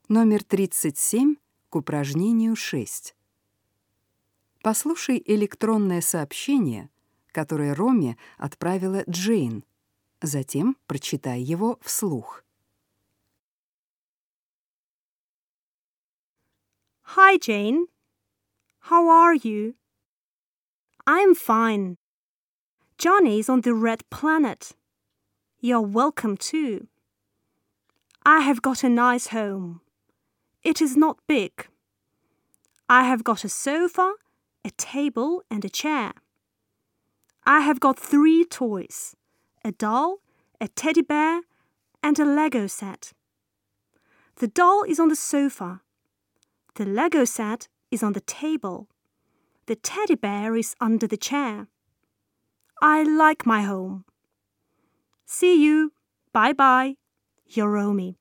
Номер 37 к упражнению 6. Послушай электронное сообщение, которое Роми отправила Джейн. Затем прочитай его вслух. Hi, Jane. How are you? I'm fine. Johnny's on the red planet. You're welcome too. I have got a nice home. It is not big. I have got a sofa, a table, and a chair. I have got 3 toys, a doll, a teddy bear, and a Lego set. The doll is on the sofa. The Lego set is on the table. The teddy bear is under the chair. I like my home. See you. Bye-bye. Your Romy.